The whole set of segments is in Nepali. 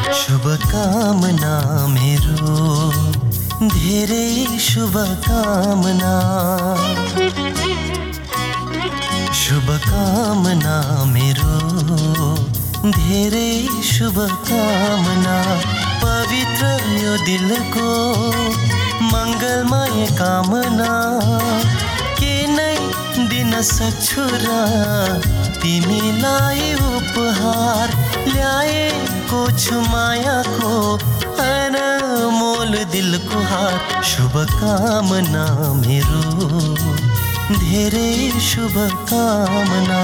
शुभकामना मेरो धेरै शुभकामना शुभकामना मेरो धेरै शुभकामना पवित्र यो दिलको मङ्गलमय कामना के नै दिन सक्छु र तिमीलाई उपहार ल्याएको छु मायाको अनमोल दिलको हार शुभकामना मेरो धेरै शुभकामना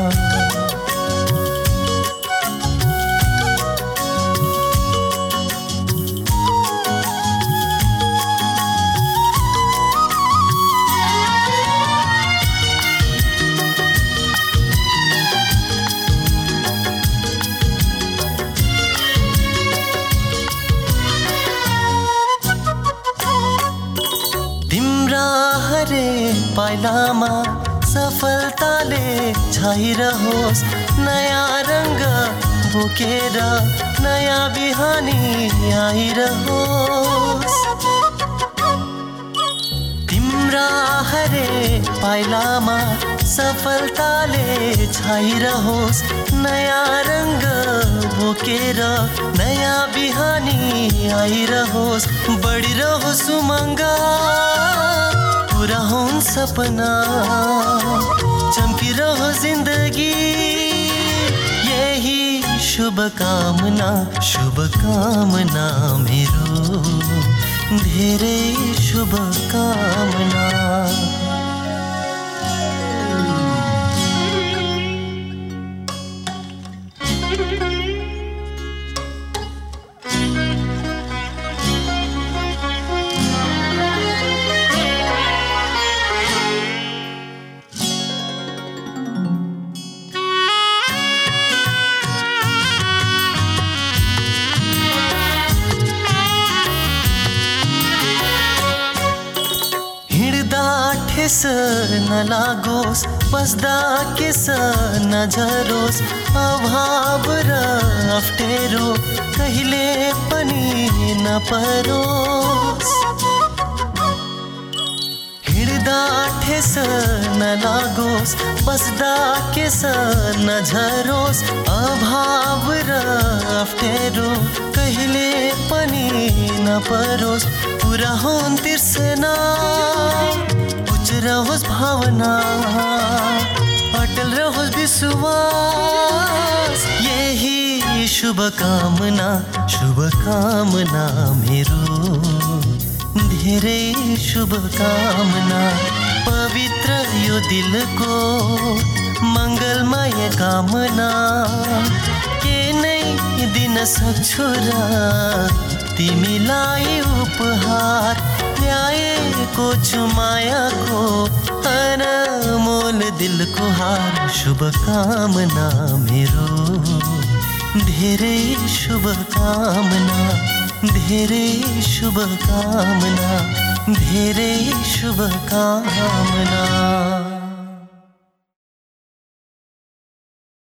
पाइलामा सफलताले छाइरहोस् नयाँ रङ्ग बोकेर नयाँ बिहानी आइरहोस् तिम्रा हरेक पाइलामा सफलताले छाइरहोस् नयाँ रङ्ग बोकेर नयाँ बिहानी आइरहोस् बढिरहोस् उमङ्ग पूरा होन् सपना चम्किरहो जिन्दगी यही शुभकामना शुभकामना मेरो धेरै शुभकामना ठेस नलागोस् बस्दा केस नझरोस् अभाव र अप्ठ्यारो कहिले पनि नपरोस् हिँड्दा ठेस नलागोस् बस्दा केस नझरोस् अभाव र अप्ठ्यारो कहिले पनि नपरोस् पुरा होन् तिर्सना रहोस् भावना अटल रहोस् विश्वास यही शुभकामना शुभकामना मेरो धेरै शुभकामना पवित्र यो दिलको मङ्गलमय कामना के नै दिन सक्छु र तिमीलाई उपहार ल्याएको छु मायाको अनमोल दिलको हार शुभकामना मेरो धेरै शुभकामना धेरै शुभकामना धेरै शुभकामना